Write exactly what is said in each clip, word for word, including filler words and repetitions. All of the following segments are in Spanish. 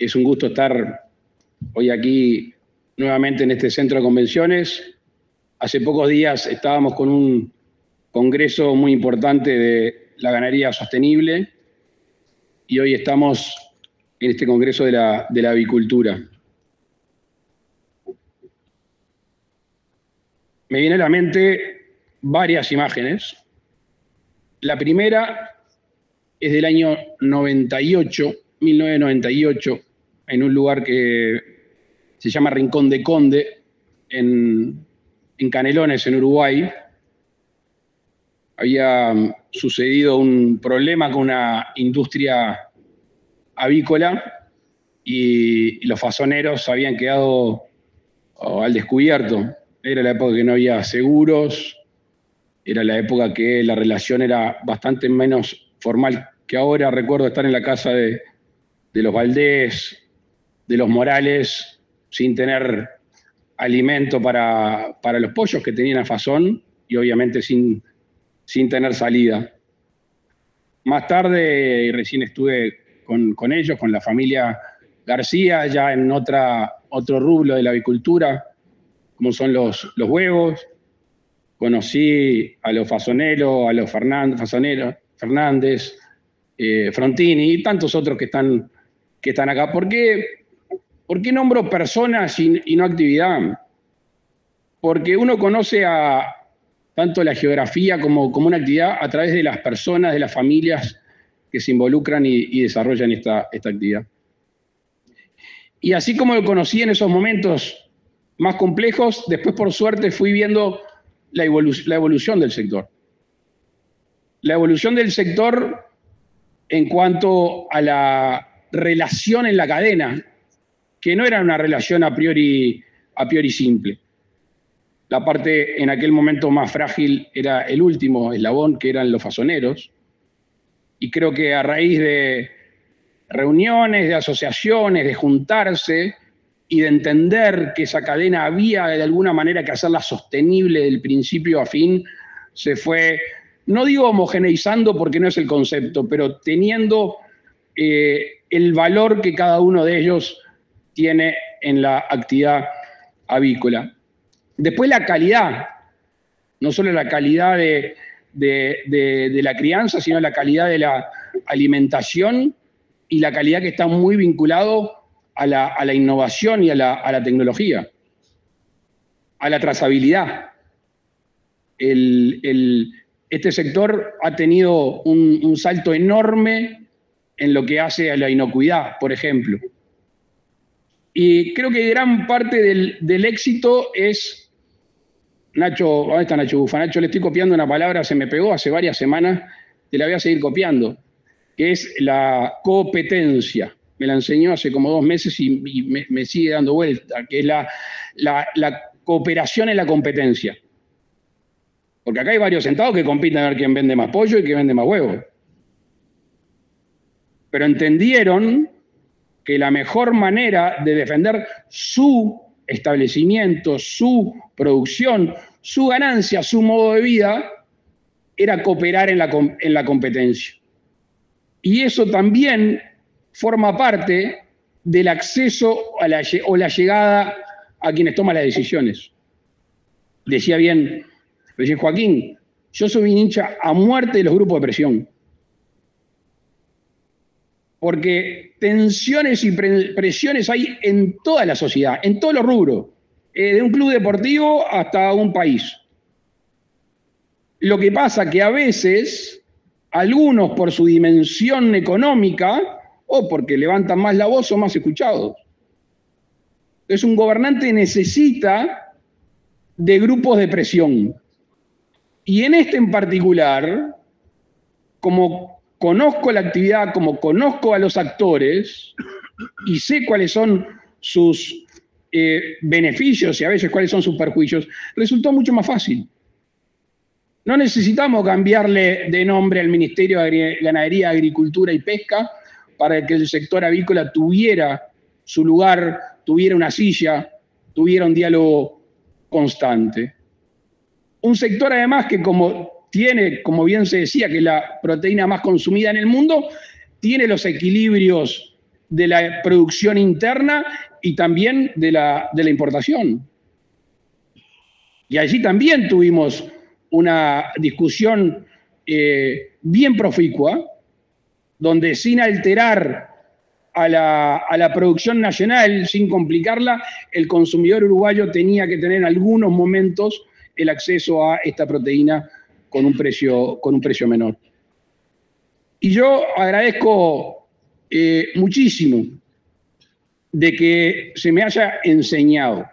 Es un gusto estar hoy aquí nuevamente en este centro de convenciones. Hace pocos días estábamos con un congreso muy importante de la ganadería sostenible y hoy estamos en este congreso de la, de la avicultura. Me viene a la mente varias imágenes. La primera es del año noventa y ocho, mil novecientos noventa y ocho, en un lugar que se llama Rincón de Conde, en, en Canelones, en Uruguay. Había sucedido un problema con una industria avícola y, y los fasoneros habían quedado oh, al descubierto. Era la época que no había seguros, era la época que la relación era bastante menos formal que ahora. Recuerdo estar en la casa de, de los Valdés, de los Morales, sin tener alimento para, para los pollos que tenían a Fasón y obviamente sin, sin tener salida. Más tarde, recién estuve con, con ellos, con la familia García, ya en otra, otro rublo de la avicultura, como son los, los huevos. Conocí a los fasoneros, a los Fernández, fasoneros, Fernández, eh, Frontini y tantos otros que están, que están acá. ¿Por qué, ¿Por qué nombro personas y, y no actividad? Porque uno conoce a tanto la geografía como, como una actividad a través de las personas, de las familias que se involucran y, y desarrollan esta, esta actividad. Y así como lo conocí en esos momentos más complejos, después por suerte fui viendo la, evolu la evolución del sector. La evolución del sector en cuanto a la relación en la cadena, que no era una relación a priori, a priori simple. La parte en aquel momento más frágil era el último eslabón, que eran los fasoneros, y creo que a raíz de reuniones, de asociaciones, de juntarse y de entender que esa cadena había de alguna manera que hacerla sostenible del principio a fin, se fue, no digo homogeneizando porque no es el concepto, pero teniendo eh, el valor que cada uno de ellos tiene en la actividad avícola. Después la calidad, no solo la calidad de, de, de, de la crianza, sino la calidad de la alimentación y la calidad que está muy vinculado a la, a la innovación y a la, a la tecnología, a la trazabilidad. El, el, este sector ha tenido un, un salto enorme en lo que hace a la inocuidad, por ejemplo. Y creo que gran parte del, del éxito es... Nacho, ¿dónde está Nacho Bufa? Nacho, le estoy copiando una palabra, se me pegó hace varias semanas, te la voy a seguir copiando, que es la competencia. Me la enseñó hace como dos meses y, y me, me sigue dando vuelta, que es la, la, la cooperación en la competencia. Porque acá hay varios sentados que compiten a ver quién vende más pollo y quién vende más huevos. Pero entendieron que la mejor manera de defender su establecimiento, su producción, su ganancia, su modo de vida, era cooperar en la, en la competencia. Y eso también forma parte del acceso a la, o la llegada a quienes toman las decisiones. Decía bien, decía Joaquín, yo soy un hincha a muerte de los grupos de presión. Porque tensiones y presiones hay en toda la sociedad, en todos los rubros, eh, de un club deportivo hasta un país. Lo que pasa que a veces, algunos por su dimensión económica, o porque levantan más la voz, son más escuchados. Entonces un gobernante necesita de grupos de presión. Y en este en particular, como conozco la actividad, como conozco a los actores y sé cuáles son sus eh, beneficios y a veces cuáles son sus perjuicios, resultó mucho más fácil. No necesitamos cambiarle de nombre al Ministerio de Ganadería, Agricultura y Pesca para que el sector avícola tuviera su lugar, tuviera una silla, tuviera un diálogo constante. Un sector además que como tiene, como bien se decía, que es la proteína más consumida en el mundo, tiene los equilibrios de la producción interna y también de la, de la importación. Y allí también tuvimos una discusión eh, bien proficua, donde sin alterar a la, a la producción nacional, sin complicarla, el consumidor uruguayo tenía que tener en algunos momentos el acceso a esta proteína con un precio, con un precio menor. Y yo agradezco eh, muchísimo de que se me haya enseñado.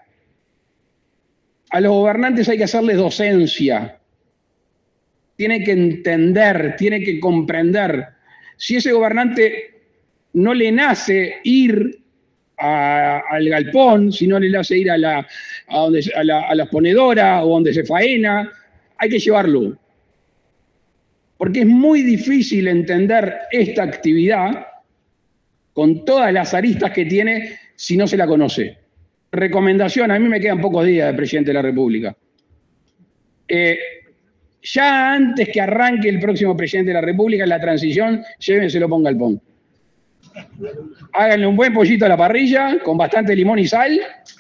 A los gobernantes hay que hacerles docencia. Tienen que entender, tienen que comprender. Si ese gobernante no le nace ir a, al galpón, si no le nace ir a la, a donde, a la, a la ponedora o donde se faena, hay que llevarlo. Porque es muy difícil entender esta actividad con todas las aristas que tiene si no se la conoce. Recomendación, a mí me quedan pocos días de presidente de la República. Eh, ya antes que arranque el próximo presidente de la República, en la transición, llévenselo ponga al pon. Háganle un buen pollito a la parrilla, con bastante limón y sal.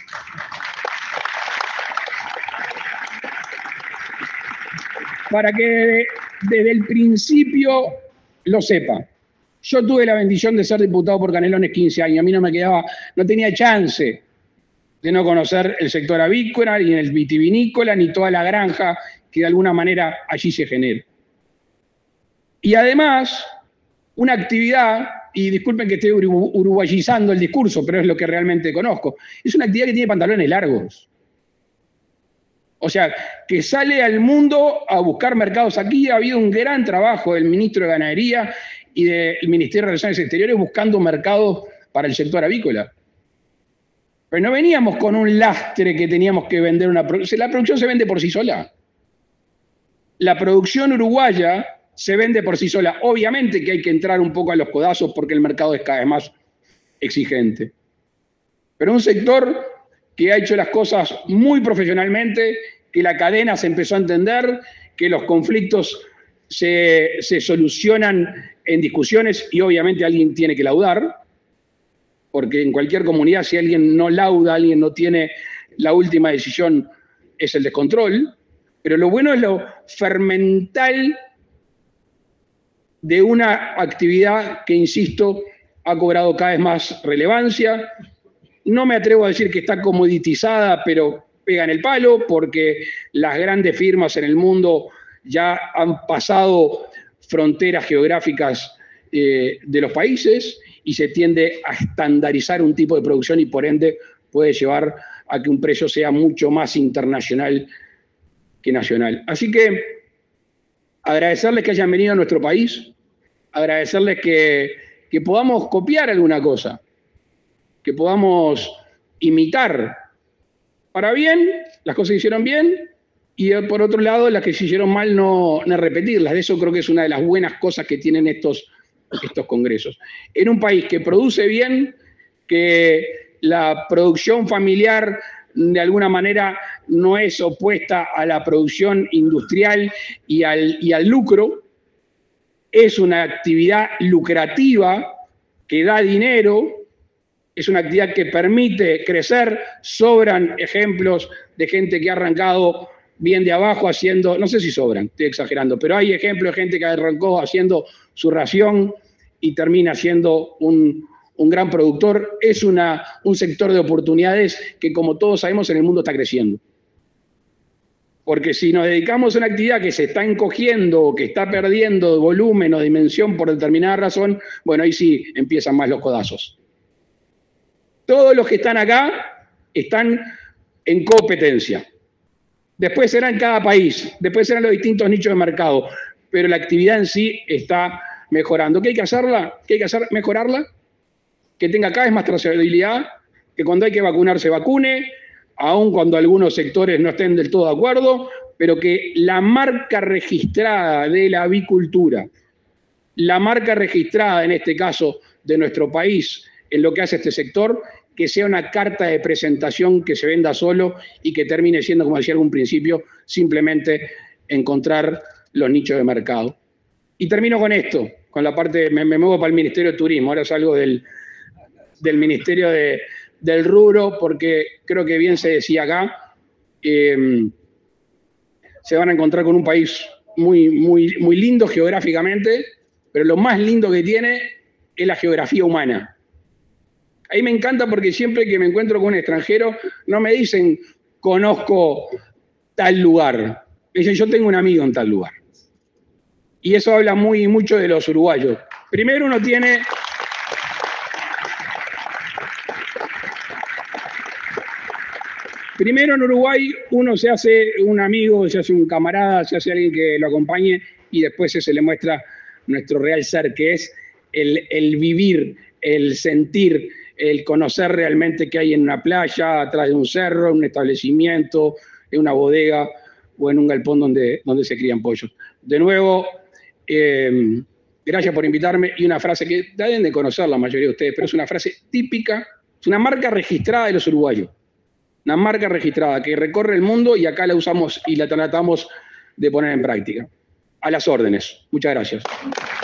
Para que desde el principio lo sepa. Yo tuve la bendición de ser diputado por Canelones quince años. A mí no me quedaba, no tenía chance de no conocer el sector avícola, ni el vitivinícola, ni toda la granja que de alguna manera allí se genera. Y además, una actividad, y disculpen que esté uruguayizando el discurso, pero es lo que realmente conozco, es una actividad que tiene pantalones largos. O sea, que sale al mundo a buscar mercados aquí. Ha habido un gran trabajo del ministro de Ganadería y del Ministerio de Relaciones Exteriores buscando mercados para el sector avícola. Pero no veníamos con un lastre que teníamos que vender una producción. La producción se vende por sí sola. La producción uruguaya se vende por sí sola. Obviamente que hay que entrar un poco a los codazos porque el mercado es cada vez más exigente. Pero un sector que ha hecho las cosas muy profesionalmente, que la cadena se empezó a entender, que los conflictos se, se solucionan en discusiones y obviamente alguien tiene que laudar, porque en cualquier comunidad si alguien no lauda, alguien no tiene la última decisión, es el descontrol. Pero lo bueno es lo fermental de una actividad que, insisto, ha cobrado cada vez más relevancia. No me atrevo a decir que está comoditizada, pero pega en el palo, porque las grandes firmas en el mundo ya han pasado fronteras geográficas eh, de los países y se tiende a estandarizar un tipo de producción y por ende puede llevar a que un precio sea mucho más internacional que nacional. Así que agradecerles que hayan venido a nuestro país, agradecerles que, que podamos copiar alguna cosa, que podamos imitar para bien las cosas que hicieron bien y por otro lado las que se hicieron mal no, no repetirlas. De eso creo que es una de las buenas cosas que tienen estos, estos congresos. En un país que produce bien, que la producción familiar de alguna manera no es opuesta a la producción industrial y al, y al lucro, es una actividad lucrativa que da dinero, es una actividad que permite crecer. Sobran ejemplos de gente que ha arrancado bien de abajo haciendo, no sé si sobran, estoy exagerando, pero hay ejemplos de gente que arrancó haciendo su ración y termina siendo un, un gran productor. Es una, un sector de oportunidades que, como todos sabemos, en el mundo está creciendo. Porque si nos dedicamos a una actividad que se está encogiendo o que está perdiendo volumen o dimensión por determinada razón, bueno, ahí sí empiezan más los codazos. Todos los que están acá están en competencia. Después será en cada país, después serán los distintos nichos de mercado, pero la actividad en sí está mejorando. ¿Qué hay que hacerla? ¿Qué hay que hacer? Mejorarla, que tenga cada vez más trazabilidad, que cuando hay que vacunar se vacune, aun cuando algunos sectores no estén del todo de acuerdo, pero que la marca registrada de la avicultura, la marca registrada en este caso de nuestro país en lo que hace este sector, que sea una carta de presentación que se venda solo y que termine siendo, como decía en algún principio, simplemente encontrar los nichos de mercado. Y termino con esto, con la parte, me, me muevo para el Ministerio de Turismo, ahora salgo del, del Ministerio de, del Rubro, porque creo que bien se decía acá, eh, se van a encontrar con un país muy, muy, muy lindo geográficamente, pero lo más lindo que tiene es la geografía humana. Ahí me encanta porque siempre que me encuentro con un extranjero, no me dicen, conozco tal lugar. Me dicen, yo tengo un amigo en tal lugar. Y eso habla muy, mucho de los uruguayos. Primero uno tiene... Primero en Uruguay uno se hace un amigo, se hace un camarada, se hace alguien que lo acompañe y después se le muestra nuestro real ser, que es el, el vivir, el sentir, el conocer realmente qué hay en una playa, atrás de un cerro, en un establecimiento, en una bodega o en un galpón donde, donde se crían pollos. De nuevo, eh, gracias por invitarme y una frase que deben de conocer la mayoría de ustedes, pero es una frase típica, es una marca registrada de los uruguayos. Una marca registrada que recorre el mundo y acá la usamos y la tratamos de poner en práctica. A las órdenes. Muchas gracias.